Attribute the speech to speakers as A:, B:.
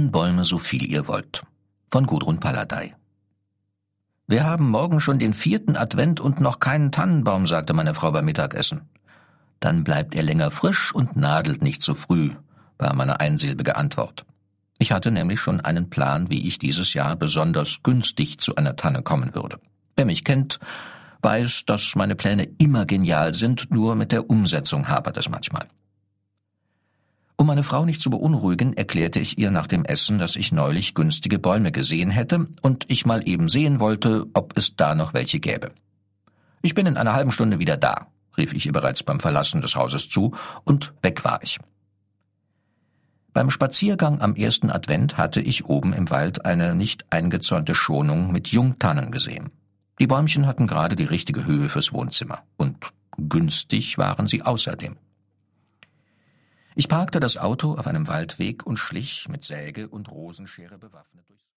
A: Tannenbäume so viel ihr wollt. Von Gudrun Paladey. »Wir haben morgen schon den 4. Advent und noch keinen Tannenbaum«, sagte meine Frau beim Mittagessen. »Dann bleibt er länger frisch und nadelt nicht so früh«, war meine einsilbige Antwort. Ich hatte nämlich schon einen Plan, wie ich dieses Jahr besonders günstig zu einer Tanne kommen würde. Wer mich kennt, weiß, dass meine Pläne immer genial sind, nur mit der Umsetzung hapert es manchmal. Um meine Frau nicht zu beunruhigen, erklärte ich ihr nach dem Essen, dass ich neulich günstige Bäume gesehen hätte und ich mal eben sehen wollte, ob es da noch welche gäbe. »Ich bin in einer halben Stunde wieder da«, rief ich ihr bereits beim Verlassen des Hauses zu, und weg war ich. Beim Spaziergang am 1. Advent hatte ich oben im Wald eine nicht eingezäunte Schonung mit Jungtannen gesehen. Die Bäumchen hatten gerade die richtige Höhe fürs Wohnzimmer, und günstig waren sie außerdem. Ich parkte das Auto auf einem Waldweg und schlich mit Säge und Rosenschere bewaffnet durchs